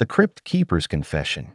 The Crypt Keeper's Confession.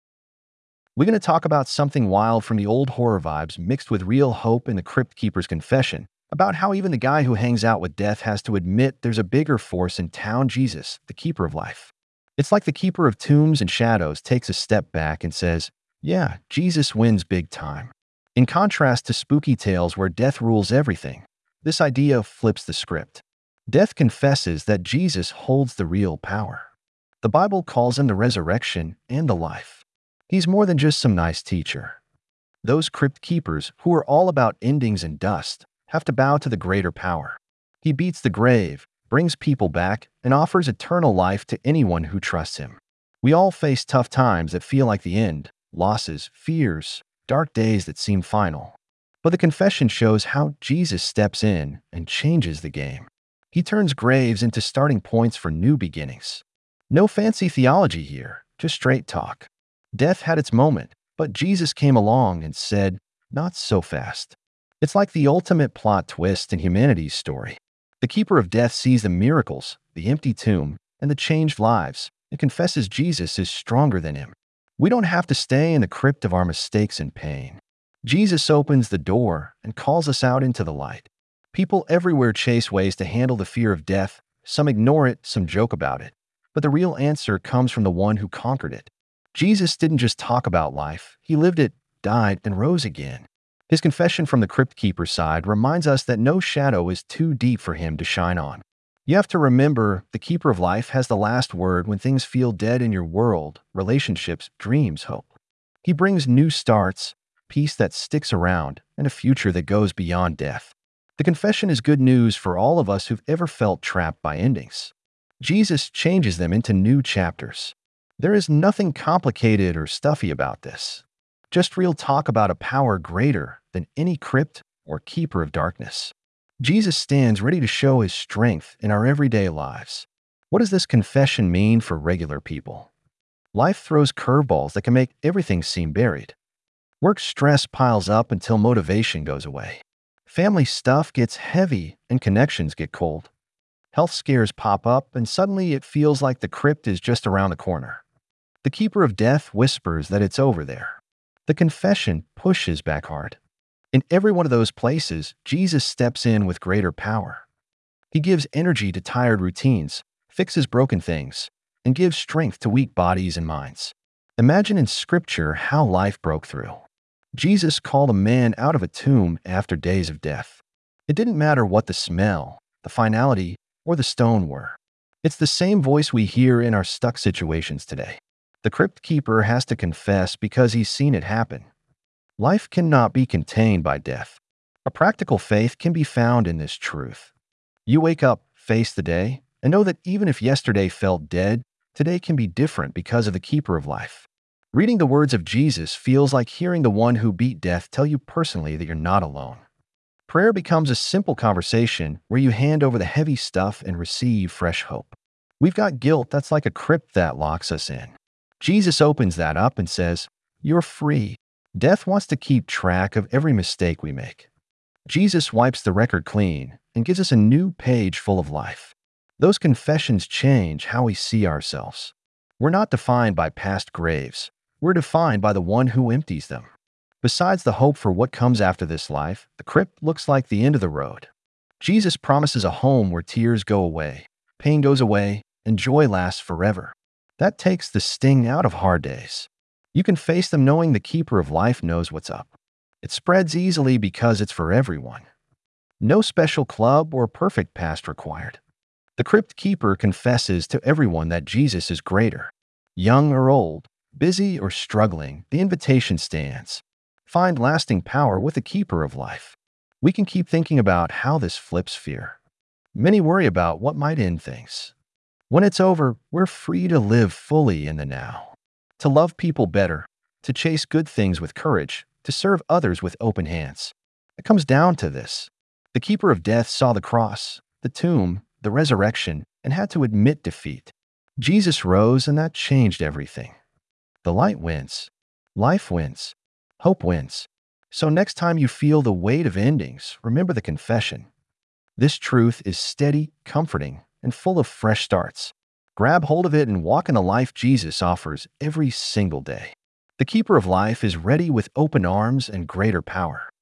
We're going to talk about something wild from the old horror vibes mixed with real hope in The Crypt Keeper's Confession, about how even the guy who hangs out with death has to admit there's a bigger force in town: Jesus, the keeper of life. It's like the keeper of tombs and shadows takes a step back and says, yeah, Jesus wins big time. In contrast to spooky tales where death rules everything, this idea flips the script. Death confesses that Jesus holds the real power. The Bible calls him the resurrection and the life. He's more than just some nice teacher. Those crypt keepers, who are all about endings and dust, have to bow to the greater power. He beats the grave, brings people back, and offers eternal life to anyone who trusts him. We all face tough times that feel like the end, losses, fears, dark days that seem final. But the confession shows how Jesus steps in and changes the game. He turns graves into starting points for new beginnings. No fancy theology here, just straight talk. Death had its moment, but Jesus came along and said, not so fast. It's like the ultimate plot twist in humanity's story. The keeper of death sees the miracles, the empty tomb, and the changed lives, and confesses Jesus is stronger than him. We don't have to stay in the crypt of our mistakes and pain. Jesus opens the door and calls us out into the light. People everywhere chase ways to handle the fear of death. Some ignore it, some joke about it. But the real answer comes from the one who conquered it. Jesus didn't just talk about life, he lived it, died, and rose again. His confession from the crypt keeper's side reminds us that no shadow is too deep for him to shine on. You have to remember, the keeper of life has the last word when things feel dead in your world, relationships, dreams, hope. He brings new starts, peace that sticks around, and a future that goes beyond death. The confession is good news for all of us who've ever felt trapped by endings. Jesus changes them into new chapters. There is nothing complicated or stuffy about this. Just real talk about a power greater than any crypt or keeper of darkness. Jesus stands ready to show his strength in our everyday lives. What does this confession mean for regular people? Life throws curveballs that can make everything seem buried. Work stress piles up until motivation goes away. Family stuff gets heavy and connections get cold. Health scares pop up, and suddenly it feels like the crypt is just around the corner. The keeper of death whispers that it's over there. The confession pushes back hard. In every one of those places, Jesus steps in with greater power. He gives energy to tired routines, fixes broken things, and gives strength to weak bodies and minds. Imagine in Scripture how life broke through. Jesus called a man out of a tomb after days of death. It didn't matter what the smell, the finality, or the stone were. It's the same voice we hear in our stuck situations today. The crypt keeper has to confess because he's seen it happen. Life cannot be contained by death. A practical faith can be found in this truth. You wake up, face the day, and know that even if yesterday felt dead, today can be different because of the keeper of life. Reading the words of Jesus feels like hearing the one who beat death tell you personally that you're not alone. Prayer becomes a simple conversation where you hand over the heavy stuff and receive fresh hope. We've got guilt that's like a crypt that locks us in. Jesus opens that up and says, you're free. Death wants to keep track of every mistake we make. Jesus wipes the record clean and gives us a new page full of life. Those confessions change how we see ourselves. We're not defined by past graves. We're defined by the one who empties them. Besides the hope for what comes after this life, the crypt looks like the end of the road. Jesus promises a home where tears go away, pain goes away, and joy lasts forever. That takes the sting out of hard days. You can face them knowing the keeper of life knows what's up. It spreads easily because it's for everyone. No special club or perfect past required. The crypt keeper confesses to everyone that Jesus is greater. Young or old, busy or struggling, the invitation stands. Find lasting power with the keeper of life. We can keep thinking about how this flips fear. Many worry about what might end things. When it's over, we're free to live fully in the now. To love people better, to chase good things with courage, to serve others with open hands. It comes down to this. The keeper of death saw the cross, the tomb, the resurrection, and had to admit defeat. Jesus rose, and that changed everything. The light wins. Life wins. Hope wins. So next time you feel the weight of endings, remember the confession. This truth is steady, comforting, and full of fresh starts. Grab hold of it and walk in the life Jesus offers every single day. The Keeper of Life is ready with open arms and greater power.